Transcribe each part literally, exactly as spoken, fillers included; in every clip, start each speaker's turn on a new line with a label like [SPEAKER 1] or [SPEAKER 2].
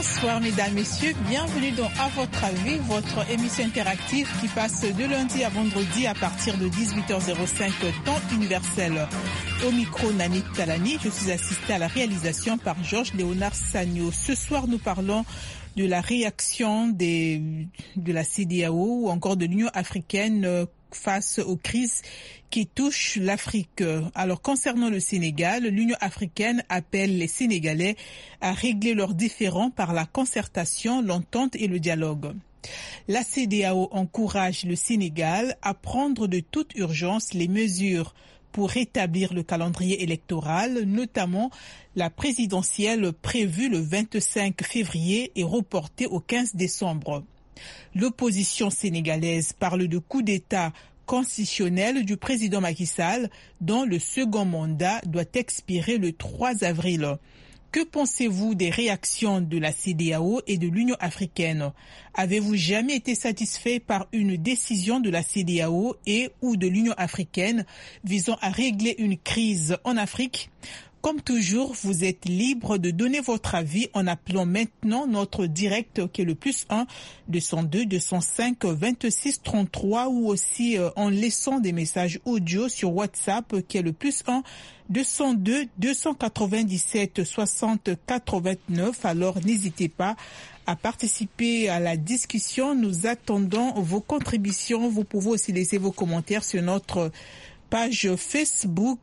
[SPEAKER 1] Bonsoir mesdames, messieurs, bienvenue dans À votre avis, votre émission interactive qui passe de lundi à vendredi à partir de dix-huit heures cinq temps universel. Au micro, Nani Talani, je suis assistée à la réalisation par Georges Léonard Sagno. Ce soir, nous parlons de la réaction des, de la C D A O ou encore de l'Union africaine face aux crises qui touchent l'Afrique. Alors, concernant le Sénégal, l'Union africaine appelle les Sénégalais à régler leurs différends par la concertation, l'entente et le dialogue. La C D A O encourage le Sénégal à prendre de toute urgence les mesures pour rétablir le calendrier électoral, notamment la présidentielle prévue le vingt-cinq février et reportée au quinze décembre. L'opposition sénégalaise parle de coup d'État constitutionnel du président Macky Sall, dont le second mandat doit expirer le trois avril. Que pensez-vous des réactions de la C D A O et de l'Union africaine? Avez-vous jamais été satisfait par une décision de la C D A O et ou de l'Union africaine visant à régler une crise en Afrique? Comme toujours, vous êtes libre de donner votre avis en appelant maintenant notre direct qui est le plus un deux zéro deux deux zéro cinq vingt-six trente-trois ou aussi euh, en laissant des messages audio sur WhatsApp qui est le plus un deux zéro deux deux cent quatre-vingt-dix-sept soixante quatre-vingt-neuf. Alors n'hésitez pas à participer à la discussion. Nous attendons vos contributions. Vous pouvez aussi laisser vos commentaires sur notre page Facebook.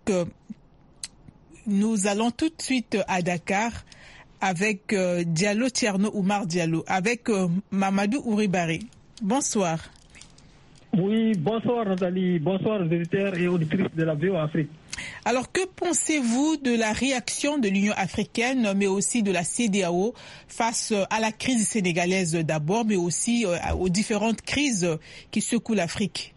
[SPEAKER 1] Nous allons tout de suite à Dakar avec euh, Diallo Thierno Oumar Diallo, avec euh, Mamadou Ouribari. Bonsoir.
[SPEAKER 2] Oui, bonsoir Nathalie, bonsoir aux auditeurs et auditrices de la V O Afrique.
[SPEAKER 1] Alors, que pensez-vous de la réaction de l'Union africaine, mais aussi de la C D A O face à la crise sénégalaise d'abord, mais aussi euh, aux différentes crises qui secouent l'Afrique?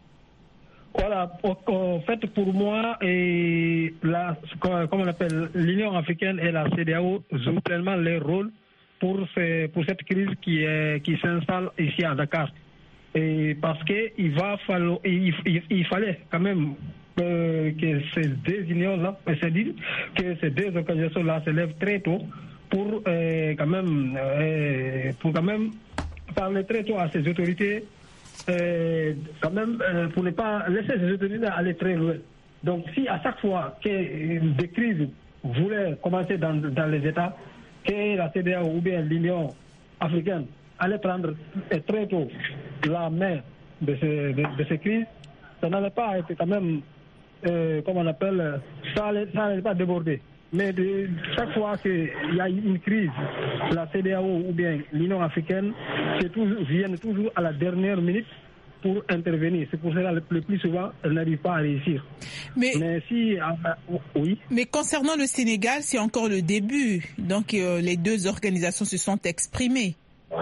[SPEAKER 2] Voilà, en fait, pour moi, et la, comme on appelle, l'Union africaine et la C D A O jouent pleinement leur rôle pour, ce, pour cette crise qui, est, qui s'installe ici à Dakar. Et parce qu'il va falloir, il, il, il fallait quand même euh, que ces deux unions-là, c'est-à-dire que ces deux organisations-là se lèvent très tôt pour euh, quand même, euh, pour quand même parler très tôt à ces autorités. Euh, quand même, euh, pour ne pas laisser ces autorités aller très loin. Donc, si à chaque fois que des crises voulaient commencer dans, dans les États, que la C D A O ou bien l'Union africaine allait prendre très tôt la main de ces, de, de ces crises, ça n'allait pas être quand même, euh, comme on appelle, ça n'allait pas déborder. Mais de, chaque fois qu'il y a une crise, la C D A O ou bien l'Union africaine toujours, viennent toujours à la dernière minute pour intervenir. C'est pour cela que le plus souvent, elles n'arrivent pas à réussir.
[SPEAKER 1] Mais,
[SPEAKER 2] mais si, euh, oui.
[SPEAKER 1] Mais concernant le Sénégal, c'est encore le début. Donc euh, les deux organisations se sont exprimées.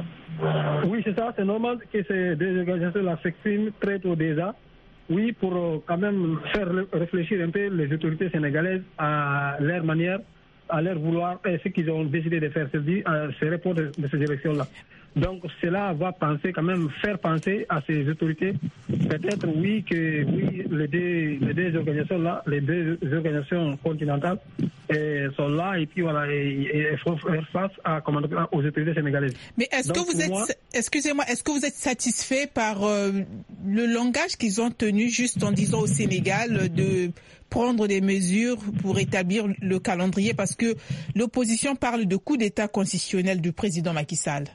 [SPEAKER 2] Oui, c'est ça. C'est normal que ces deux organisations-là s'expriment très tôt déjà. Oui, pour euh, quand même faire réfléchir un peu les autorités sénégalaises à leur manière, à leur vouloir, et ce qu'ils ont décidé de faire, c'est-à-dire à ces reports de, de ces élections-là. Donc cela va penser quand même, faire penser à ces autorités, peut-être oui que oui les deux, les deux organisations-là, les deux organisations continentales et sont là et puis voilà et, et font faire face à, comment, aux autorités sénégalaises.
[SPEAKER 1] Mais est-ce Donc, que vous êtes, moi, excusez-moi, est-ce que vous êtes satisfait par euh, le langage qu'ils ont tenu juste en disant au Sénégal de prendre des mesures pour établir le calendrier, parce que l'opposition parle de coup d'État constitutionnel du président Macky Sall?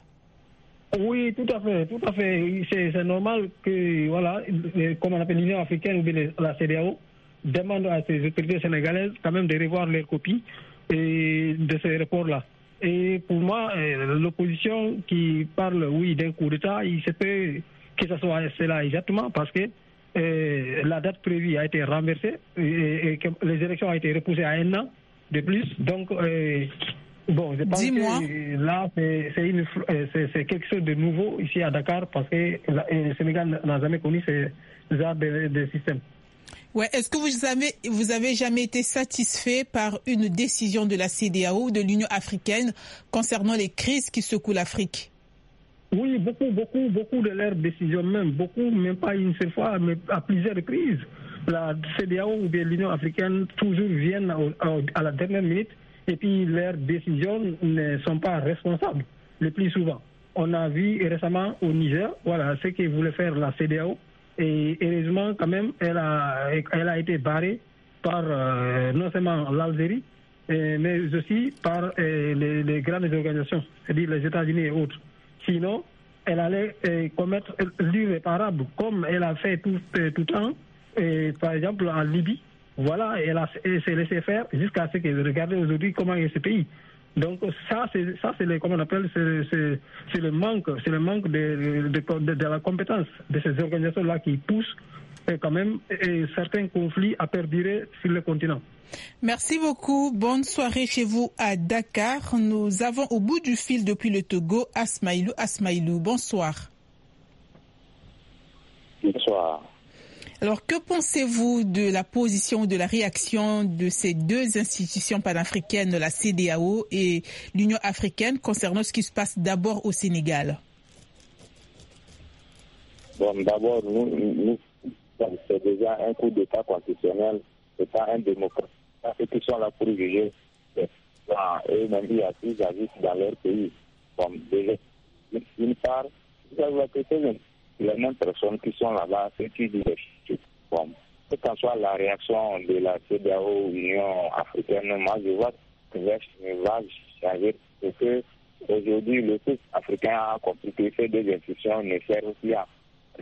[SPEAKER 2] Oui, tout à fait, tout à fait. C'est, c'est normal que, voilà, comme on appelle l'Union africaine ou la C D A O, demande à ces autorités sénégalaises quand même de revoir leurs copies et de ces reports-là. Et pour moi, l'opposition qui parle, oui, d'un coup d'État, il se peut que ce soit cela exactement parce que euh, la date prévue a été renversée et, et que les élections ont été repoussées à un an de plus. Donc, euh, bon, je pense
[SPEAKER 1] Dis-moi.
[SPEAKER 2] que là, c'est, c'est, une, c'est, c'est quelque chose de nouveau ici à Dakar parce que le Sénégal n'a jamais connu ce genre de, de système.
[SPEAKER 1] Ouais, est-ce que vous avez, vous avez jamais été satisfait par une décision de la C D A O ou de l'Union africaine concernant les crises qui secouent l'Afrique?
[SPEAKER 2] Oui, beaucoup, beaucoup, beaucoup de leurs décisions même, beaucoup, même pas une seule fois, mais à plusieurs crises. La C D A O ou bien l'Union africaine toujours viennent à la dernière minute et puis leurs décisions ne sont pas responsables. le plus souvent. On a vu récemment au Niger, voilà, ce que voulait faire la C D A O. Et heureusement, quand même, elle a, elle a été barrée par euh, non seulement l'Algérie, mais aussi par euh, les, les grandes organisations, c'est-à-dire les États-Unis et autres. Sinon, elle allait euh, commettre l'irréparable, comme elle a fait tout euh, tout temps, euh, par exemple en Libye. Voilà, elle, a, elle s'est laissé faire jusqu'à ce que regardez aujourd'hui comment est ce pays. Donc ça, c'est ça, c'est le, comment on appelle, c'est, c'est, c'est le manque, c'est le manque de, de, de, de la compétence de ces organisations-là qui poussent et quand même et certains conflits à perdurer sur le continent.
[SPEAKER 1] Merci beaucoup. Bonne soirée chez vous à Dakar. Nous avons au bout du fil depuis le Togo Asmaïlou. Asmaïlou, bonsoir.
[SPEAKER 3] Bonsoir.
[SPEAKER 1] Alors, que pensez-vous de la position, de la réaction de ces deux institutions panafricaines, la C D A O et l'Union africaine, concernant ce qui se passe d'abord au Sénégal?
[SPEAKER 3] Bon, d'abord, nous, nous, c'est déjà un coup d'État constitutionnel, c'est pas un démocrate. Ceux qui sont là pour juger, eux-mêmes, ils agissent dans leur pays. Bon, déjà, d'une part, vous avez que c'est les mêmes personnes qui sont là-bas, ceux qui disent bon, que qu'en soit la réaction de la C D A O, Union africaine, moi je vois que ne va changer. Parce que aujourd'hui, le peuple africain a compris que ces deux institutions ne servent plus à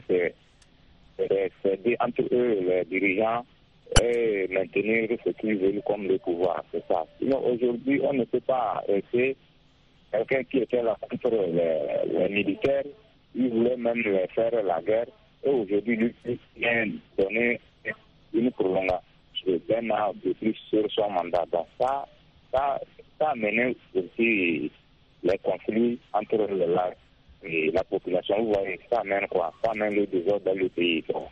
[SPEAKER 3] céder entre eux, les dirigeants, et maintenir ce qu'ils veulent comme le pouvoir. C'est ça. Sinon, aujourd'hui, on ne peut pas essayer quelqu'un qui était là contre les, les militaires. Il voulait même faire la guerre. Et aujourd'hui, lui vient donner une prolongation d'un an de plus sur son mandat. Donc ça, ça, ça a mené aussi les conflits entre la, et la population. Vous voyez, ça amène quoi? Ça amène le désordre dans le pays. Donc,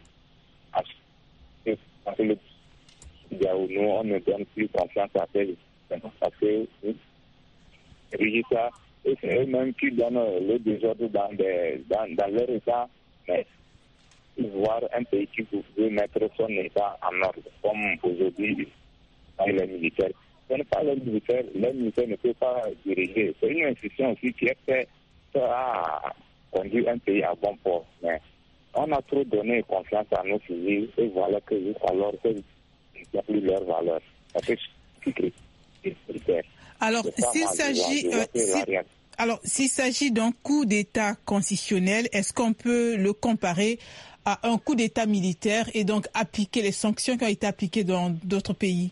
[SPEAKER 3] nous, on ne donne plus confiance à ces parce que ça, et c'est eux-mêmes qui donnent le désordre dans, des, dans, dans leur État, mais voir un pays qui veut mettre son État en ordre, comme aujourd'hui avec les militaires. Ce n'est pas les militaires, les militaires ne peuvent pas diriger. C'est une institution aussi qui est faite à conduire un pays à bon port. Mais on a trop donné confiance à nos civils et voilà que jusqu'alors, ils n'ont plus leur valeur.
[SPEAKER 1] Alors, s'il s'agit, euh, si, alors, s'il s'agit d'un coup d'État constitutionnel, est-ce qu'on peut le comparer à un coup d'État militaire et donc appliquer les sanctions qui ont été appliquées dans d'autres pays?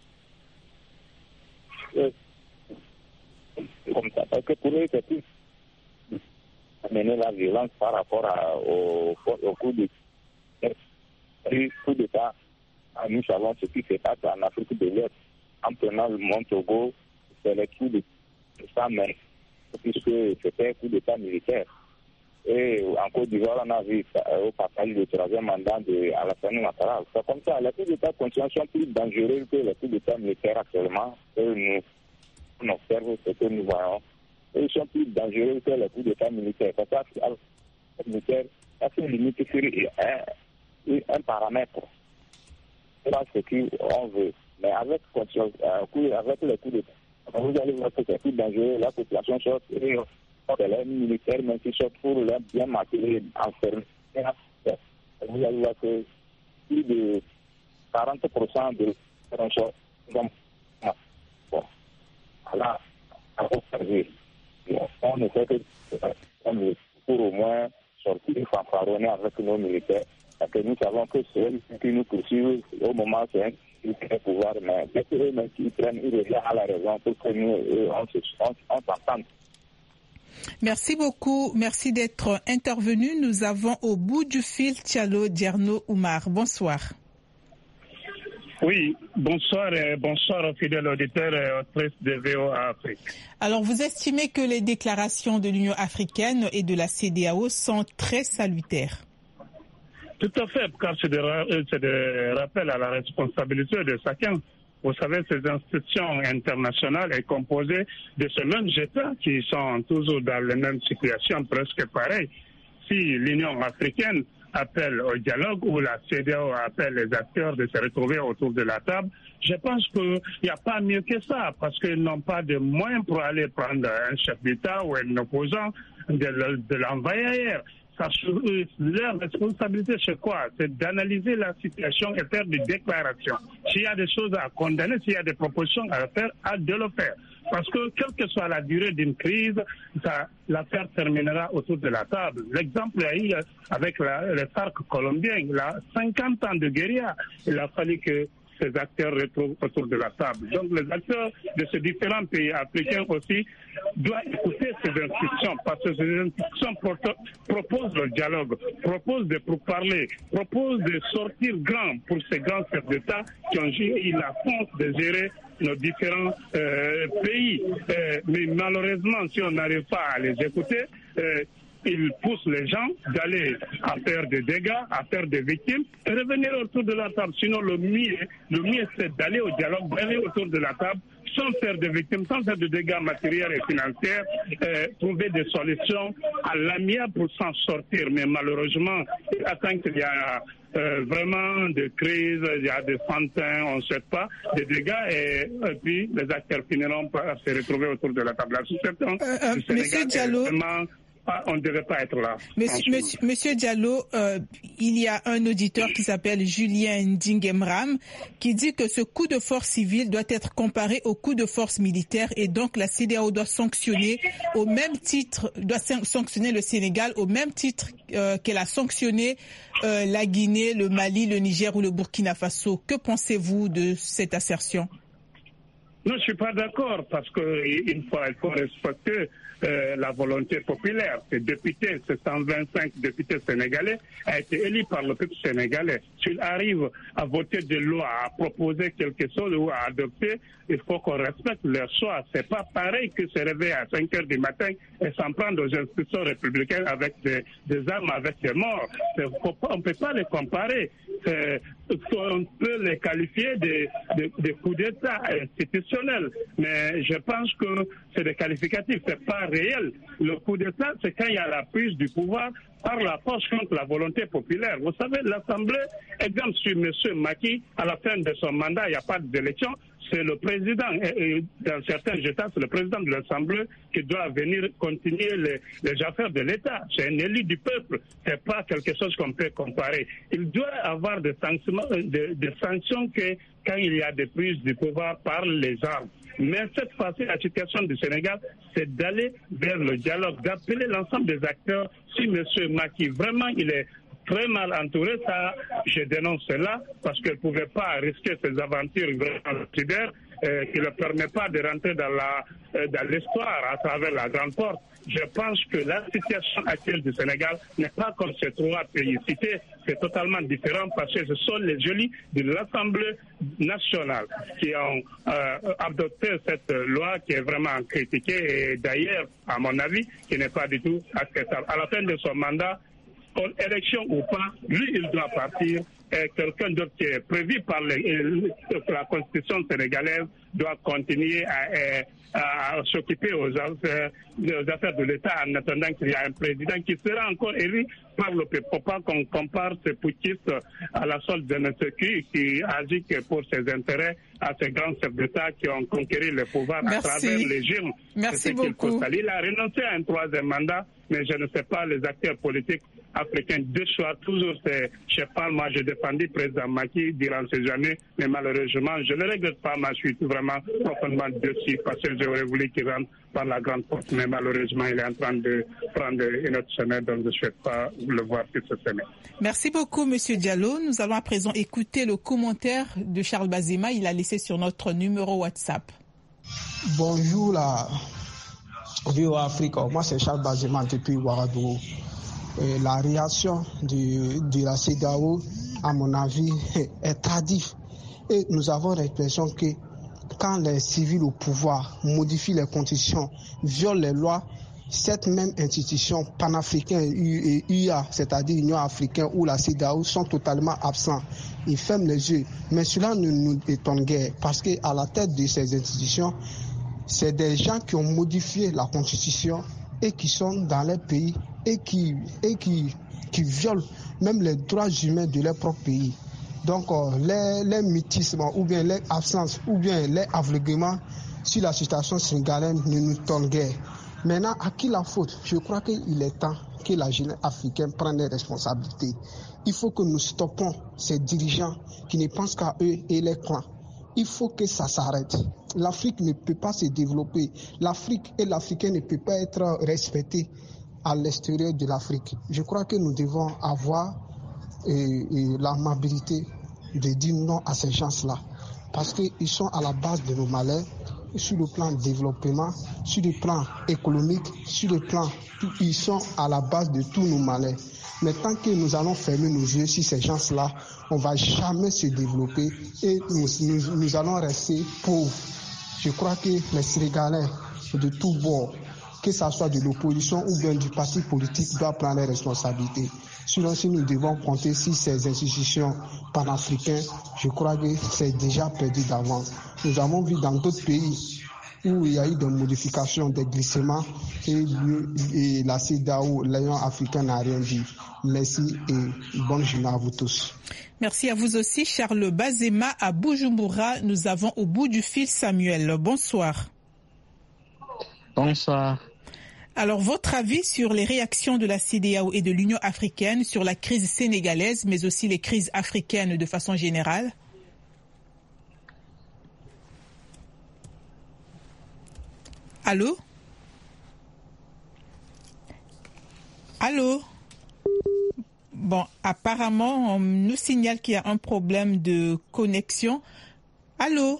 [SPEAKER 3] Euh, comme ça, parce que pour eux, c'est plus amener la violence par rapport à, au, au coup d'État. Le coup d'État, nous savons ce qui se passe en Afrique de l'Ouest. En prenant le Mont Togo, c'est le coup d'État, mais puisque c'était un coup d'État militaire. Et en Côte d'Ivoire, on a vu au passage du troisième mandat de Alassane Ouattara. C'est comme ça, les coups d'État constitutionnels sont plus dangereux que les coups d'État militaires actuellement. Et nous, on observe ce que nous voyons. Et ils sont plus dangereux que les coups d'État militaires. Parce que les militaires, ça se limite sur un, un paramètre. C'est pas ce qu'on veut. Mais avec, avec les coups d'État, vous allez voir que c'est plus dangereux. La population sort et les militaires, même qui sortent pour les bien marquer, enfermer. Vous allez voir que plus de quarante pour cent de les gens sont bon. Là, à observer. On ne fait que pour au moins sortir fanfaronner avec nos militaires. Parce que nous savons que c'est eux qui nous poursuivent au moment où c'est un pouvoir, mais dès que eux-mêmes qui prennent, ils reviennent à la raison pour que nous, eux, on s'entende.
[SPEAKER 1] Merci beaucoup. Merci d'être intervenu. Nous avons au bout du fil Tchalo Djerno Oumar. Bonsoir.
[SPEAKER 4] Oui, bonsoir et bonsoir aux fidèles auditeurs et auditrices de V O A Afrique.
[SPEAKER 1] Alors, vous estimez que les déclarations de l'Union africaine et de la C D A O sont très salutaires?
[SPEAKER 4] Tout à fait, car c'est des, c'est des rappels à la responsabilité de chacun. Vous savez, ces institutions internationales sont composées de ces mêmes États qui sont toujours dans les mêmes situations presque pareilles. Si l'Union africaine appelle au dialogue, où la C E D E A O appelle les acteurs de se retrouver autour de la table, je pense qu'il n'y a pas mieux que ça, parce qu'ils n'ont pas de moyens pour aller prendre un chef d'État ou un opposant, de, de l'envoyer ailleurs. Ça, leur responsabilité, c'est quoi? C'est d'analyser la situation et faire des déclarations. S'il y a des choses à condamner, s'il y a des propositions à faire, à de le faire. Parce que quelle que soit la durée d'une crise, ça, l'affaire terminera autour de la table. L'exemple est eu avec la, les FARC colombiens. Il y a cinquante ans de guérilla. Il a fallu que ces acteurs retrouvent autour de la table. Donc les acteurs de ces différents pays africains aussi doivent écouter ces institutions, parce que ces institutions proposent le dialogue, proposent de pourparler, proposent de sortir grand pour ces grands chefs d'État qui ont eu la force de gérer nos différents euh, pays. Euh, mais malheureusement, si on n'arrive pas à les écouter, euh, ils poussent les gens d'aller à faire des dégâts, à faire des victimes et revenir autour de la table. Sinon, le mieux, le mieux c'est d'aller au dialogue, d'aller autour de la table, sans faire de victimes, sans faire de dégâts matériels et financiers, euh, trouver des solutions à l'amiable pour s'en sortir. Mais malheureusement, attend qu'il y a euh, vraiment des crises, il y a des fantins, on ne sait pas, des dégâts, et, et puis les acteurs finiront par se retrouver autour de la table. La situation
[SPEAKER 1] euh, euh,
[SPEAKER 4] du Sénégal
[SPEAKER 1] Monsieur Diallo,
[SPEAKER 4] est vraiment... Ah, on ne devait pas être là.
[SPEAKER 1] Monsieur, monsieur, monsieur Diallo, euh, il y a un auditeur qui s'appelle Julien Ndingemram qui dit que ce coup de force civile doit être comparé au coup de force militaire et donc la C E D E A O doit sanctionner au même titre, doit sanctionner le Sénégal au même titre euh, qu'elle a sanctionné euh, la Guinée, le Mali, le Niger ou le Burkina Faso. Que pensez-vous de cette assertion?
[SPEAKER 4] Non, je ne suis pas d'accord, parce qu'il faut, il faut respecter euh, la volonté populaire. Ces députés, ces cent vingt-cinq députés sénégalais, a été élu par le peuple sénégalais. S'ils arrivent à voter des lois, à proposer quelque chose ou à adopter, il faut qu'on respecte leur choix. C'est pas pareil que se réveiller à cinq heures du matin et s'en prendre aux institutions républicaines avec des, des armes, avec des morts. On ne peut pas les comparer. On peut les qualifier de, de, de coups d'État institutionnels, mais je pense que c'est des qualificatifs, c'est pas réel. Le coup d'État, c'est quand il y a la prise du pouvoir par la force contre la volonté populaire. Vous savez, l'Assemblée, exemple sur M. Macky, à la fin de son mandat, il n'y a pas d'élection, c'est le président, et dans certains États, c'est le président de l'Assemblée qui doit venir continuer les, les affaires de l'État. C'est un élu du peuple, c'est pas quelque chose qu'on peut comparer. Il doit avoir des sanctions, des, des sanctions que quand il y a des prises du pouvoir par les armes. Mais cette fois-ci, la situation du Sénégal, c'est d'aller vers le dialogue, d'appeler l'ensemble des acteurs. Si M. Macky, vraiment, il est très mal entouré, ça, je dénonce cela, parce qu'il ne pouvait pas risquer ses aventures vraiment cyber, euh, qui ne le permet pas de rentrer dans la euh, dans l'histoire à travers la grande porte. Je pense que la situation actuelle du Sénégal n'est pas comme ces trois pays cités, c'est totalement différent, parce que ce sont les élus de l'Assemblée nationale qui ont euh, adopté cette loi qui est vraiment critiquée, et d'ailleurs, à mon avis, qui n'est pas du tout acceptable. À la fin de son mandat, élection ou pas, lui, il doit partir. Et quelqu'un d'autre qui est prévu par les, la Constitution sénégalaise doit continuer à, à, à s'occuper aux affaires, aux affaires de l'État en attendant qu'il y ait un président qui sera encore élu par le peuple. Faut pas qu'on compare ces putschistes à la solde de notre qui, qui agit pour ses intérêts à ces grands chefs d'État qui ont conquéri le pouvoir Merci. à travers les urnes.
[SPEAKER 1] Merci beaucoup.
[SPEAKER 4] Il a renoncé à un troisième mandat, mais je ne sais pas les acteurs politiques africains de choix. Toujours, c'est, je sais pas, moi j'ai défendu le président Macky durant ces années, mais malheureusement, je ne regrette pas, moi je suis vraiment profondément dessus parce que j'aurais voulu qu'il rentre par la grande porte, mais malheureusement, il est en train de prendre une autre chemin, donc je ne souhaite pas le voir sur ce chemin.
[SPEAKER 1] Merci beaucoup, Monsieur Diallo. Nous allons à présent écouter le commentaire de Charles Bazema. Il a laissé sur notre numéro WhatsApp.
[SPEAKER 5] Bonjour, la Vivo Afrique. Moi, c'est Charles Bazema depuis Ouagadougou. Et la réaction de, de la C E D E A O, à mon avis, est tardive. Et nous avons l'impression que quand les civils au pouvoir modifient les constitutions, violent les lois, cette même institution panafricaine et U A, c'est-à-dire l'Union africaine ou la C E D E A O, sont totalement absents. Ils ferment les yeux. Mais cela ne nous étonne guère parce qu'à la tête de ces institutions, c'est des gens qui ont modifié la constitution et qui sont dans les pays et qui, et qui, qui violent même les droits humains de leur propre pays. Donc euh, les, les mutissements ou bien les absences ou bien les aveuglements sur la situation sénégalaise ne nous tombent guère. Maintenant, à qui la faute? Je crois qu'il est temps que la jeunesse africaine prenne des responsabilités. Il faut que nous stoppons ces dirigeants qui ne pensent qu'à eux et les clans. Il faut que ça s'arrête. L'Afrique ne peut pas se développer. L'Afrique et l'Africain ne peuvent pas être respectés à l'extérieur de l'Afrique. Je crois que nous devons avoir et, et l'amabilité de dire non à ces gens-là. Parce qu'ils sont à la base de nos malheurs, sur le plan développement, sur le plan économique, sur le plan, ils sont à la base de tous nos malheurs. Mais tant que nous allons fermer nos yeux sur ces gens-là, on ne va jamais se développer et nous, nous, nous allons rester pauvres. Je crois que les Sénégalais de tous bords, que ce soit de l'opposition ou bien du parti politique, doivent prendre les responsabilités. Sinon, si nous devons compter sur ces institutions panafricaines, je crois que c'est déjà perdu d'avance. Nous avons vu dans d'autres pays où il y a eu des modifications, des glissements, et, et la CEDEAO, l'Union africaine, n'a rien dit. Merci et bonne journée à vous tous.
[SPEAKER 1] Merci à vous aussi, Charles Bazema. À Bujumbura, nous avons au bout du fil Samuel. Bonsoir.
[SPEAKER 6] Bonsoir.
[SPEAKER 1] Alors, votre avis sur les réactions de la CEDEAO et de l'Union africaine sur la crise sénégalaise, mais aussi les crises africaines de façon générale? Allô? Allô? Bon, apparemment, on nous signale qu'il y a un problème de connexion. Allô?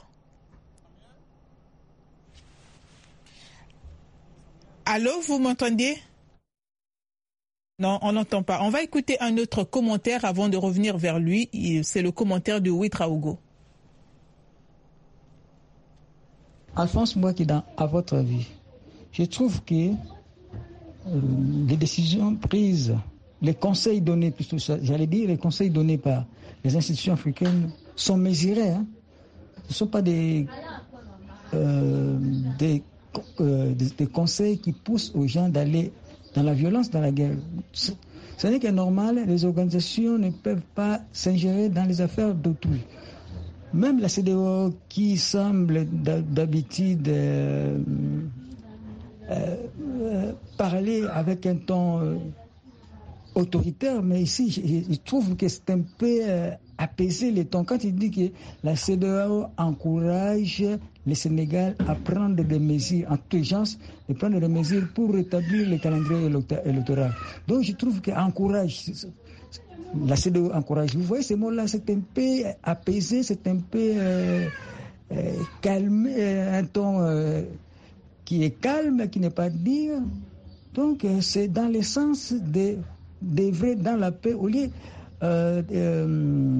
[SPEAKER 1] Allô, vous m'entendez? Non, on n'entend pas. On va écouter un autre commentaire avant de revenir vers lui. C'est le commentaire de Ouedraogo.
[SPEAKER 7] Alphonse Mouakida, à votre avis, je trouve que euh, les décisions prises, les conseils donnés, plutôt, j'allais dire les conseils donnés par les institutions africaines sont mesurés. Hein. Ce ne sont pas des, euh, des, euh, des, des conseils qui poussent aux gens d'aller dans la violence, dans la guerre. Ce n'est que normal, les organisations ne peuvent pas s'ingérer dans les affaires d'autrui. Même la CEDEAO qui semble d'habitude euh, euh, euh, parler avec un ton euh, autoritaire, mais ici, je, je trouve que c'est un peu euh, apaiser les tons. Quand il dit que la CEDEAO encourage le Sénégal à prendre des mesures en toute urgence, et prendre des mesures pour rétablir le calendrier électoral. Donc je trouve qu'encourage, la CEDEAO encourage. Vous voyez ces mots-là, c'est un peu apaisé, c'est un peu euh, euh, calmé, un ton euh, qui est calme, qui n'est pas dire. Donc euh, c'est dans le sens de d'œuvrer dans la paix au lieu euh, euh,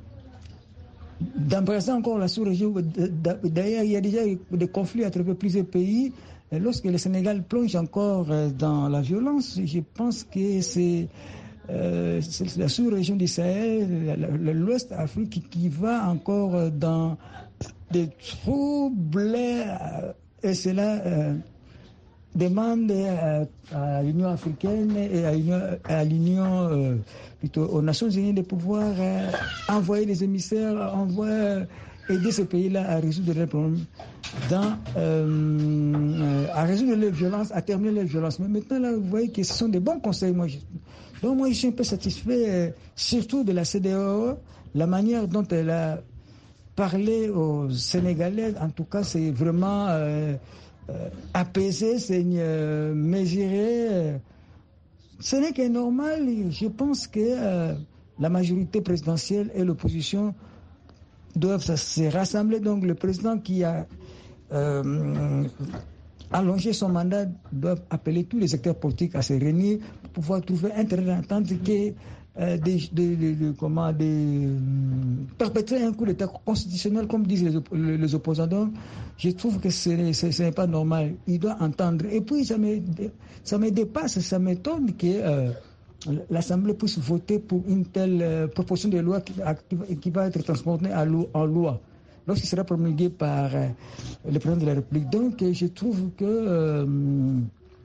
[SPEAKER 7] d'embrasser encore la sous-région. D'ailleurs, il y a déjà des conflits à travers plusieurs pays. Et lorsque le Sénégal plonge encore dans la violence, je pense que c'est, euh, c'est la sous-région du Sahel, l'Ouest Afrique, qui, qui va encore dans des troubles. Et cela euh, demande à, à l'Union africaine et à l'Union, à l'Union euh, plutôt aux Nations Unies de pouvoir euh, envoyer des émissaires, envoyer, aider ces pays-là à résoudre leurs problèmes, dans, euh, à résoudre les violences, à terminer les violences. Mais maintenant, là, vous voyez que ce sont des bons conseils. Moi, je, donc moi, je suis un peu satisfait, euh, surtout de la CEDEAO, la manière dont elle a parlé aux Sénégalais. En tout cas, c'est vraiment euh, euh, apaisé, c'est euh, mesuré. Euh, Ce n'est que normal. Je pense que euh, la majorité présidentielle et l'opposition doivent se rassembler. Donc le président qui a euh, allongé son mandat doit appeler tous les acteurs politiques à se réunir pour pouvoir trouver un terrain d'entente qui euh, de, de, de, de, comment, de euh, perpétrer un coup d'État constitutionnel, comme disent les, les opposants. Donc, je trouve que ce, ce, ce n'est pas normal. Il doit entendre. Et puis, ça me, ça me dépasse, ça m'étonne que euh, l'Assemblée puisse voter pour une telle euh, proposition de loi qui, qui va être transformée en loi lorsqu'il sera promulgué par euh, le président de la République. Donc, je trouve que euh,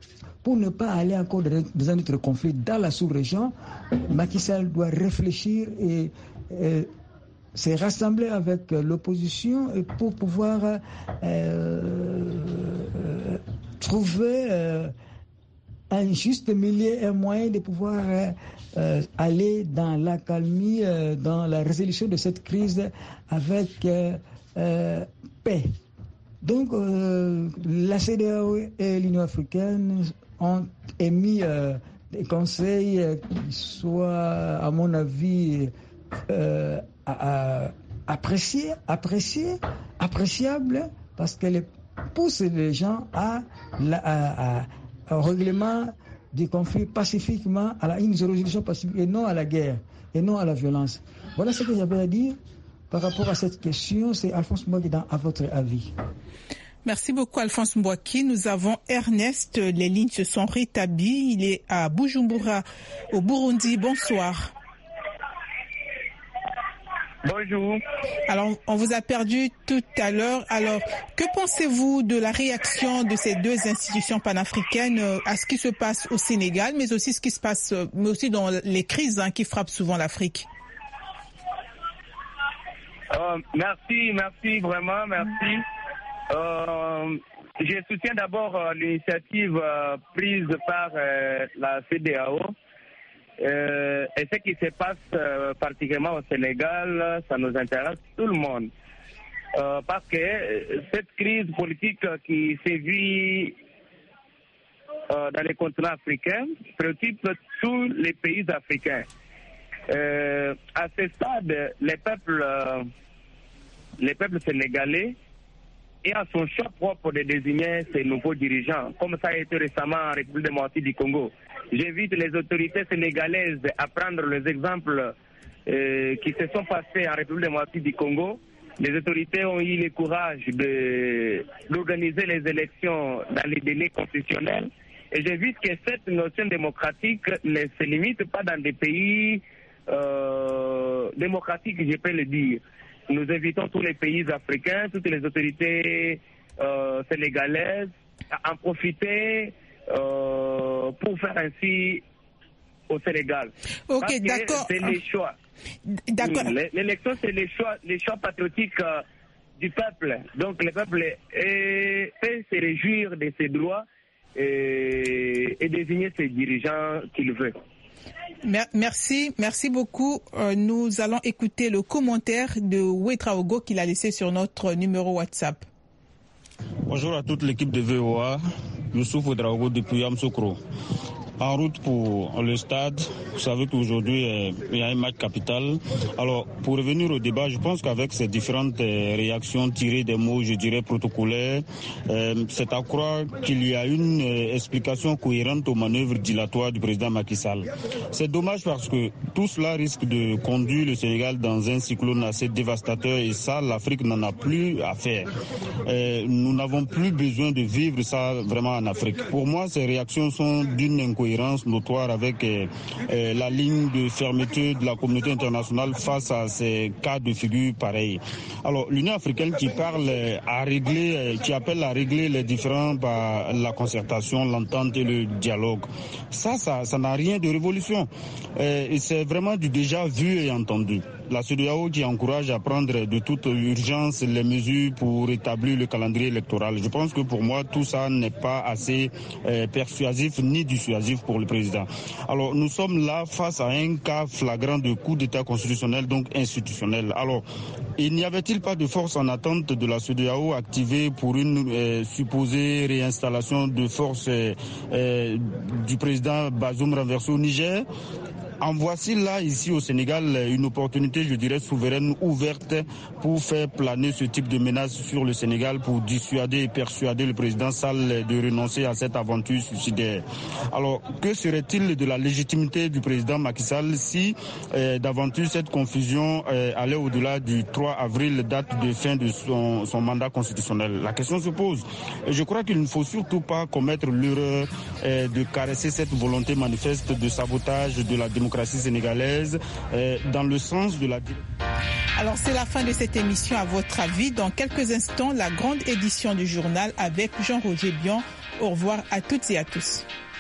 [SPEAKER 7] pour ne pas aller encore dans un autre conflit dans la sous-région, Macky Sall doit réfléchir et, et se rassembler avec l'opposition pour pouvoir euh, trouver euh, un juste milieu, un moyen de pouvoir euh, aller dans l'accalmie, euh, dans la résolution de cette crise avec euh, euh, paix. Donc, euh, la C D A O et l'Union africaine ont émis euh, des conseils euh, qui soient, à mon avis, euh, à, à, appréciés, appréciés, appréciables, parce qu'elles poussent les gens à, à, à, à, au règlement du conflit pacifiquement, à la, une résolution pacifique et non à la guerre, et non à la violence. Voilà ce que j'avais à dire par rapport à cette question. C'est Alphonse Mbouaki, à votre avis.
[SPEAKER 1] Merci beaucoup Alphonse Mbouaki. Nous avons Ernest, les lignes se sont rétablies. Il est à Bujumbura, au Burundi. Bonsoir.
[SPEAKER 3] Bonjour.
[SPEAKER 1] Alors, on vous a perdu tout à l'heure. Alors, que pensez-vous de la réaction de ces deux institutions panafricaines à ce qui se passe au Sénégal, mais aussi ce qui se passe, mais aussi dans les crises hein, qui frappent souvent l'Afrique?
[SPEAKER 3] Euh, merci, merci vraiment, merci. Euh, je soutiens d'abord euh, l'initiative euh, prise par euh, la C D A O. Euh, et ce qui se passe euh, particulièrement au Sénégal, ça nous intéresse tout le monde. Euh, parce que euh, cette crise politique qui sévit euh, dans les continents africains préoccupe tous les pays africains. Euh, à ce stade, les peuples, euh, les peuples sénégalais et à son choix propre de désigner ses nouveaux dirigeants, comme ça a été récemment en République démocratique du Congo. J'invite les autorités sénégalaises à prendre les exemples euh, qui se sont passés en République démocratique du Congo. Les autorités ont eu le courage de, d'organiser les élections dans les délais constitutionnels. Et j'invite que cette notion démocratique ne se limite pas dans des pays euh, démocratiques, je peux le dire. Nous invitons tous les pays africains, toutes les autorités euh, sénégalaises à en profiter euh, pour faire ainsi au Sénégal.
[SPEAKER 1] Ok,
[SPEAKER 3] Parce
[SPEAKER 1] d'accord.
[SPEAKER 3] que c'est les choix.
[SPEAKER 1] D'accord.
[SPEAKER 3] L'élection, c'est les choix, les choix patriotiques euh, du peuple. Donc le peuple est, peut se réjouir de ses droits et, et désigner ses dirigeants qu'il veut.
[SPEAKER 1] Merci, merci beaucoup. Euh, nous allons écouter le commentaire de Ouedraogo qu'il a laissé sur notre numéro WhatsApp.
[SPEAKER 6] Bonjour à toute l'équipe de V O A. Youssouf Ouedraogo depuis Yamoussoukro. En route pour le stade, vous savez qu'aujourd'hui euh, il y a un match capital. Alors pour revenir au débat, je pense qu'avec ces différentes euh, réactions tirées des mots, je dirais protocolaires, euh, c'est à croire qu'il y a une euh, explication cohérente aux manœuvres dilatoires du président Macky Sall. C'est dommage parce que tout cela risque de conduire le Sénégal dans un cyclone assez dévastateur et ça, l'Afrique n'en a plus à faire. Euh, nous n'avons plus besoin de vivre ça vraiment en Afrique. Pour moi, ces réactions sont d'une incohérence notoire avec euh, euh, la ligne de fermeture de la communauté internationale face à ces cas de figure pareils. Alors l'Union africaine qui parle à régler, euh, qui appelle à régler les différends par la concertation, l'entente et le dialogue, ça, ça, ça n'a rien de révolution. Euh, et c'est vraiment du déjà vu et entendu. La C E D E A O qui encourage à prendre de toute urgence les mesures pour établir le calendrier électoral. Je pense que pour moi, tout ça n'est pas assez euh, persuasif ni dissuasif pour le président. Alors, nous sommes là face à un cas flagrant de coup d'État constitutionnel, donc institutionnel. Alors, il n'y avait-il pas de force en attente de la C E D E A O activée pour une euh, supposée réinstallation de force euh, euh, du président Bazoum renversé au Niger? En voici là, ici au Sénégal, une opportunité, je dirais, souveraine, ouverte pour faire planer ce type de menace sur le Sénégal, pour dissuader et persuader le président Sall de renoncer à cette aventure suicidaire. Alors, que serait-il de la légitimité du président Macky Sall si, euh, d'aventure, cette confusion euh, allait au-delà du trois avril, date de fin de son, son mandat constitutionnel? La question se pose. Et je crois qu'il ne faut surtout pas commettre l'erreur euh, de caresser cette volonté manifeste de sabotage de la démocratie sénégalaise euh, dans le sens de la...
[SPEAKER 1] Alors c'est la fin de cette émission. À votre avis, dans quelques instants, la grande édition du journal avec Jean-Roger Bion Au revoir à toutes et à tous.